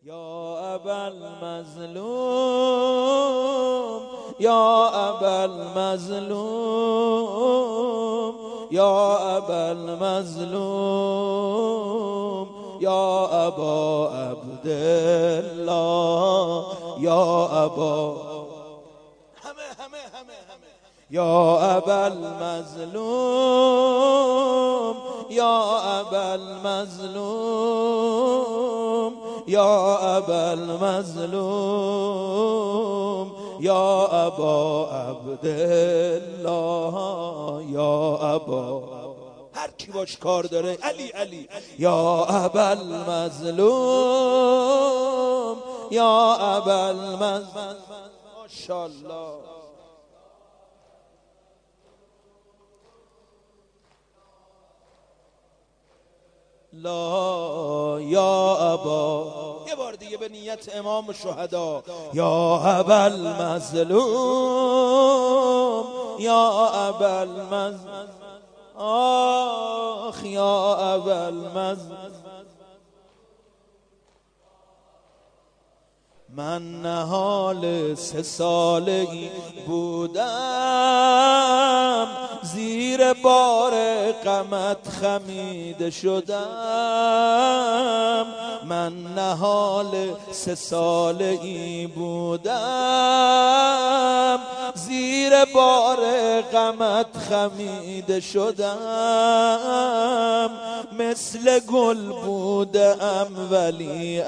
یا ابا المظلوم یا ابا المظلوم یا ابا المظلوم یا ابا عبدالله یا ابا یا ابا المظلوم یا ابا المظلوم یا ابا المظلوم یا ابا عبدالله یا ابا هر کی باش کار داره علی یا ابا المظلوم یا ابا المظلوم ماشاءالله لا یا ابا یه بار دیگه به نیت امام شهدا یا ابا المظلوم یا ابا المظلوم آخ یا ابا المظلوم من نهال 3 سالگی بودم زیر بار غمت خمیده شدم من نهال 3 سالگی بودم زیر بار غمت خمیده شدم مثل گل بودم ولی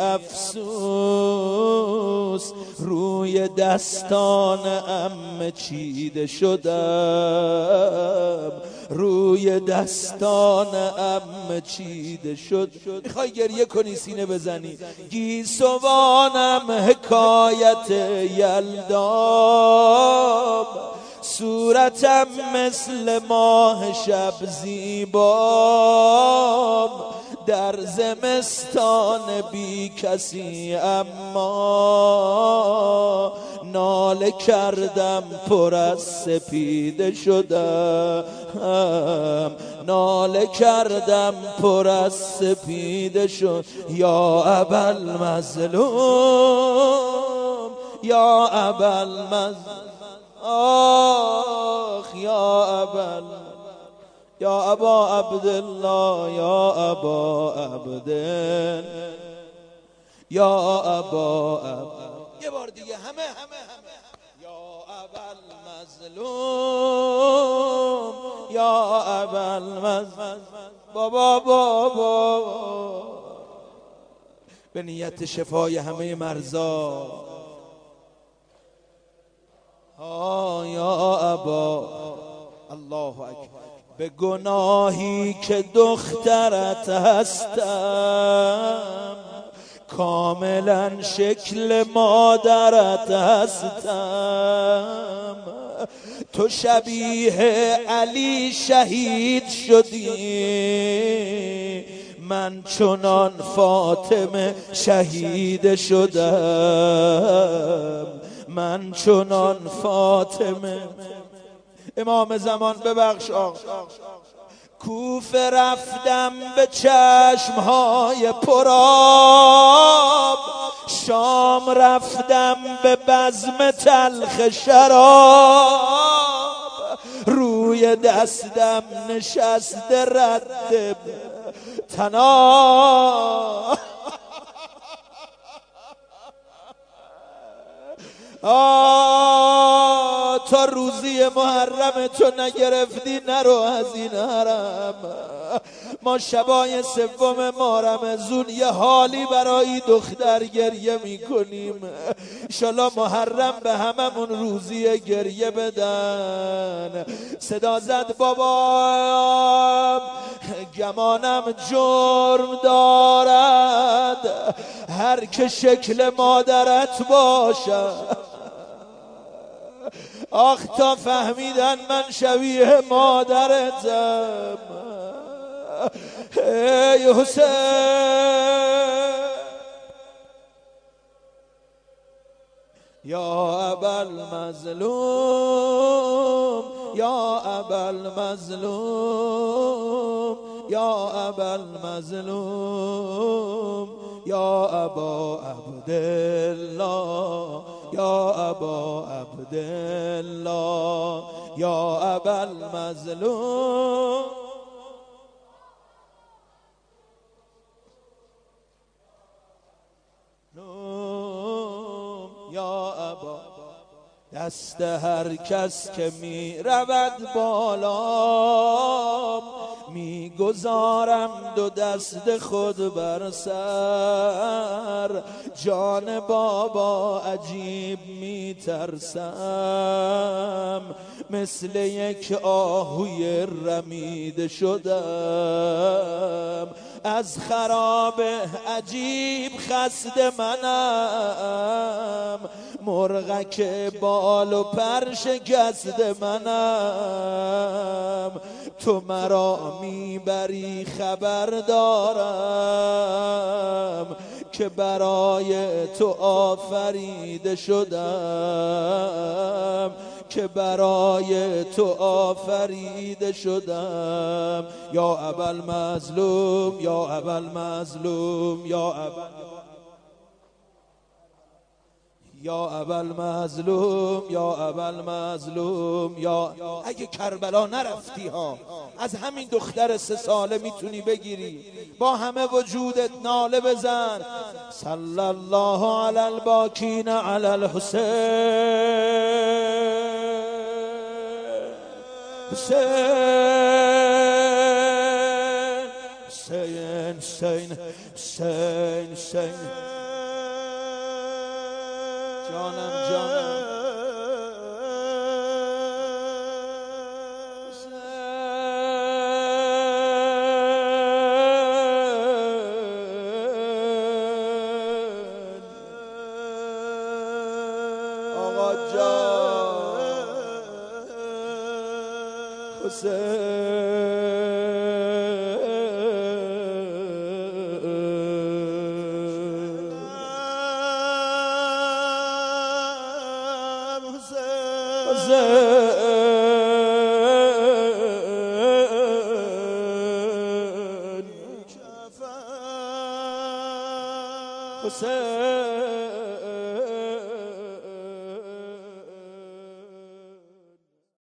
افسوس روی دستان عمه چیده شدم روی دستان عمه چیده شد. میخوای گریه کنی سینه بزنی گیسوانم حکایت یلدام صورتم مثل ماه شب زیبام در زمستان بی کسی اما ناله کردم پر از سپیده شدم ناله کردم پر از سپیده شد یا ابا المظلوم یا ابا المظلوم آخ یا ابا یا ابا عبدالله یا ابا عبدالله یا ابا یه بار دیگه همه یا ابا المظلوم یا ابا المظلوم بابا به نیت شفای همه مرضا یا ابا الله اکبر به گناهی که دخترت هستم کاملا شکل مادرت هستم تو شبیه علی شهید شدی من چنان فاطمه شهید شدم من چنان فاطمه امام زمان ببخش آقا کوفه رفتم به چشمهای پرآب شام رفتم به بزم تلخ شراب روی دستم نشسته رد تنا تا روزی محرم تو نگرفتی نرو از این حرم ما شبای 3 ماه رمضان یه حالی برای دختر گریه میکنیم انشالله محرم به هممون روزی گریه بدن صدا زد بابا گمانم جرم دارد هر که شکل مادرت باشد آخ تا فهمیدن من شبیه مادرتم ای حسین یا ابا المظلوم یا ابا المظلوم یا ابا المظلوم یا ابا عبدالله یا ابا عبدالله یا ابا المظلوم یا ابا. دست هر کس که می رود بالا می گذارم دو دست خود بر سر، جان بابا عجیب می ترسم، مثل یک آهوی رمیده شدم، از خراب عجیب خسته منم، مرغک بال و پر شکسته منم، تو مرا میبری خبر دارم که برای تو آفریده شدم، که برای تو آفریده شدم. یا ابا المظلوم یا ابا المظلوم یا ابا المظلوم یا ابا المظلوم یا. اگه کربلا نرفتی ها، از همین دختر 3 ساله میتونی بگیری، با همه وجودت ناله بزن صلی الله علی الباکین علی الحسین حسین حسین حسین حسین جانم جانم آقا جان حسین حسین